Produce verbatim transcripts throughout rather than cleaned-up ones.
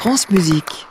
France Musique.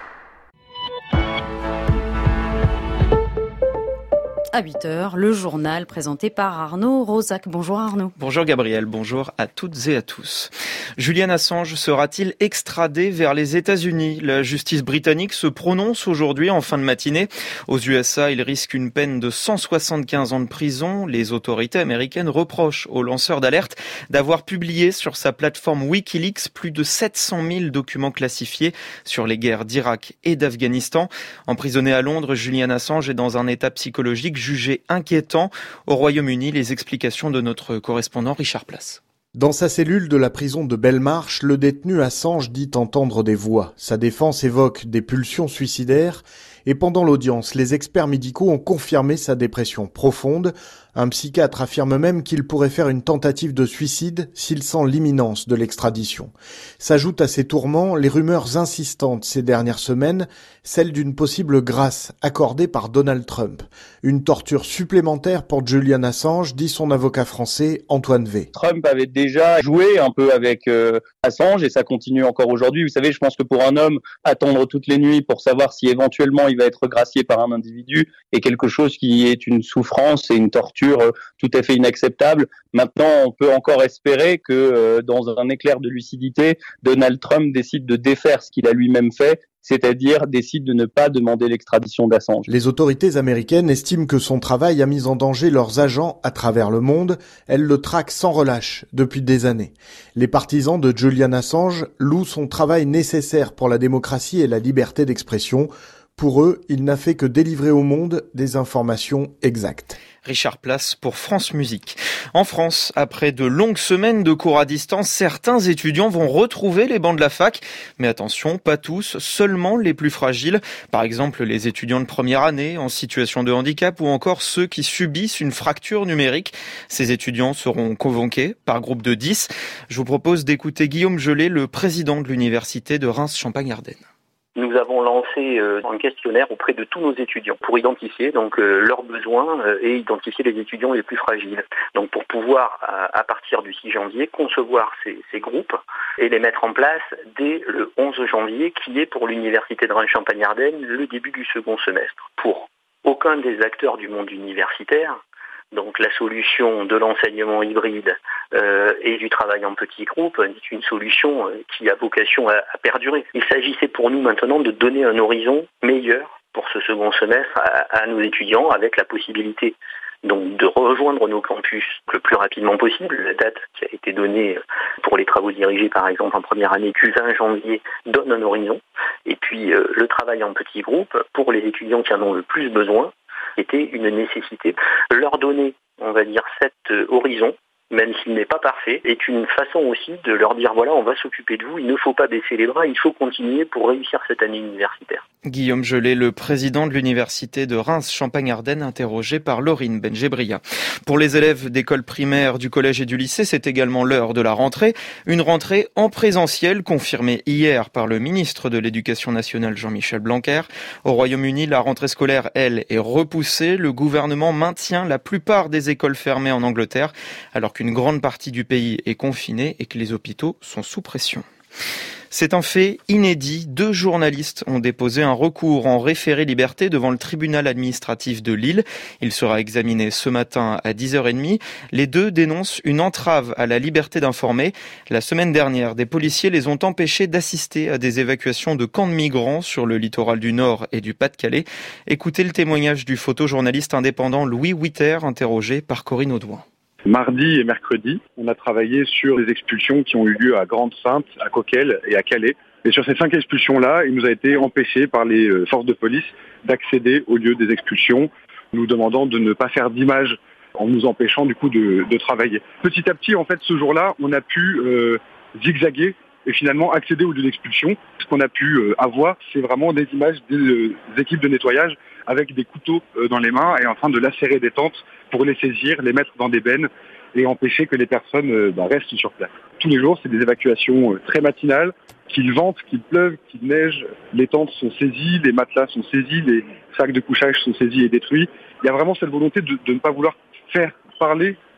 À huit heures, le journal présenté par Arnaud Rosac. Bonjour Arnaud. Bonjour Gabriel, bonjour à toutes et à tous. Julian Assange sera-t-il extradé vers les États-Unis ? La justice britannique se prononce aujourd'hui en fin de matinée. Aux U S A, il risque une peine de cent soixante-quinze ans de prison. Les autorités américaines reprochent aux lanceurs d'alerte d'avoir publié sur sa plateforme Wikileaks plus de sept cent mille documents classifiés sur les guerres d'Irak et d'Afghanistan. Emprisonné à Londres, Julian Assange est dans un état psychologique jugé inquiétant. Au Royaume-Uni, les explications de notre correspondant Richard Place. Dans sa cellule de la prison de Belmarsh, le détenu Assange dit entendre des voix. Sa défense évoque des pulsions suicidaires et pendant l'audience, les experts médicaux ont confirmé sa dépression profonde. Un psychiatre affirme même qu'il pourrait faire une tentative de suicide s'il sent l'imminence de l'extradition. S'ajoutent à ces tourments les rumeurs insistantes ces dernières semaines, celle d'une possible grâce accordée par Donald Trump. Une torture supplémentaire pour Julian Assange, dit son avocat français Antoine V. Trump avait déjà joué un peu avec euh, Assange et ça continue encore aujourd'hui. Vous savez, je pense que pour un homme, attendre toutes les nuits pour savoir si éventuellement il va être gracié par un individu est quelque chose qui est une souffrance et une torture tout à fait inacceptable. Maintenant, on peut encore espérer que euh, dans un éclair de lucidité, Donald Trump décide de défaire ce qu'il a lui-même fait, c'est-à-dire décide de ne pas demander l'extradition d'Assange. Les autorités américaines estiment que son travail a mis en danger leurs agents à travers le monde. Elles le traquent sans relâche depuis des années. Les partisans de Julian Assange louent son travail nécessaire pour la démocratie et la liberté d'expression. Pour eux, il n'a fait que délivrer au monde des informations exactes. Richard Place pour France Musique. En France, après de longues semaines de cours à distance, certains étudiants vont retrouver les bancs de la fac. Mais attention, pas tous, seulement les plus fragiles. Par exemple, les étudiants de première année, en situation de handicap ou encore ceux qui subissent une fracture numérique. Ces étudiants seront convoqués par groupe de dix. Je vous propose d'écouter Guillaume Gelé, le président de l'université de Reims-Champagne-Ardenne. Nous avons lancé euh, un questionnaire auprès de tous nos étudiants pour identifier donc euh, leurs besoins euh, et identifier les étudiants les plus fragiles. Donc pour pouvoir, à, à partir du six janvier, concevoir ces, ces groupes et les mettre en place dès le onze janvier, qui est pour l'université de Reims-Champagne-Ardenne le début du second semestre. Pour aucun des acteurs du monde universitaire, donc la solution de l'enseignement hybride euh, et du travail en petits groupes est une solution euh, qui a vocation à, à perdurer. Il s'agissait pour nous maintenant de donner un horizon meilleur pour ce second semestre à, à nos étudiants, avec la possibilité donc de rejoindre nos campus le plus rapidement possible. La date qui a été donnée pour les travaux dirigés par exemple en première année du vingt janvier donne un horizon. Et puis euh, le travail en petits groupes pour les étudiants qui en ont le plus besoin était une nécessité. Leur donner, on va dire, cet horizon, même s'il n'est pas parfait, est une façon aussi de leur dire voilà, on va s'occuper de vous, il ne faut pas baisser les bras, il faut continuer pour réussir cette année universitaire. Guillaume Gelé, le président de l'université de Reims-Champagne-Ardenne, interrogé par Laurine Benjebria. Pour les élèves d'école primaire, du collège et du lycée, c'est également l'heure de la rentrée. Une rentrée en présentiel, confirmée hier par le ministre de l'Éducation nationale Jean-Michel Blanquer. Au Royaume-Uni, la rentrée scolaire, elle, est repoussée. Le gouvernement maintient la plupart des écoles fermées en Angleterre, alors qu'une grande partie du pays est confinée et que les hôpitaux sont sous pression. C'est un fait inédit. Deux journalistes ont déposé un recours en référé liberté devant le tribunal administratif de Lille. Il sera examiné ce matin à dix heures trente. Les deux dénoncent une entrave à la liberté d'informer. La semaine dernière, des policiers les ont empêchés d'assister à des évacuations de camps de migrants sur le littoral du Nord et du Pas-de-Calais. Écoutez le témoignage du photojournaliste indépendant Louis Witter, interrogé par Corinne Audouin. Mardi et mercredi, on a travaillé sur les expulsions qui ont eu lieu à Grande-Synthe, à Coquelles et à Calais. Et sur ces cinq expulsions-là, il nous a été empêché par les forces de police d'accéder au lieu des expulsions, nous demandant de ne pas faire d'images en nous empêchant du coup de, de travailler. Petit à petit, en fait, ce jour-là, on a pu euh, zigzaguer et finalement accéder au lieu d'expulsion. Ce qu'on a pu euh, avoir, c'est vraiment des images des, euh, des équipes de nettoyage avec des couteaux euh, dans les mains et en train de lacérer des tentes pour les saisir, les mettre dans des bennes et empêcher que les personnes euh, bah, restent sur place. Tous les jours, c'est des évacuations euh, très matinales, qu'il vente, qu'il pleuve, qu'il neige. Les tentes sont saisies, les matelas sont saisis, les sacs de couchage sont saisis et détruits. Il y a vraiment cette volonté de, de ne pas vouloir faire parler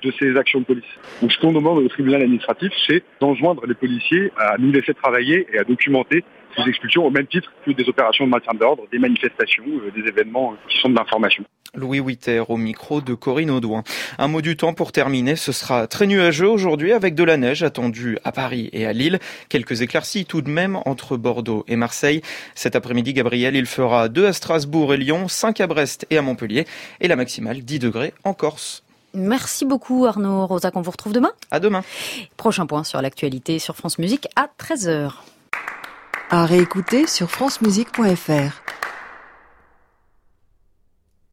de ces actions de police. Donc ce qu'on demande au tribunal administratif, c'est d'enjoindre les policiers à nous laisser travailler et à documenter ces expulsions au même titre que des opérations de maintien de l'ordre, des manifestations, euh, des événements qui sont de l'information. Louis Huiter au micro de Corinne Audouin. Un mot du temps pour terminer, ce sera très nuageux aujourd'hui avec de la neige attendue à Paris et à Lille. Quelques éclaircies tout de même entre Bordeaux et Marseille. Cet après-midi, Gabriel, il fera deux à Strasbourg et Lyon, cinq à Brest et à Montpellier et la maximale dix degrés en Corse. Merci beaucoup Arnaud Rosac, on vous retrouve demain. À demain. Prochain point sur l'actualité sur France Musique à treize heures. À réécouter sur francemusique point f r.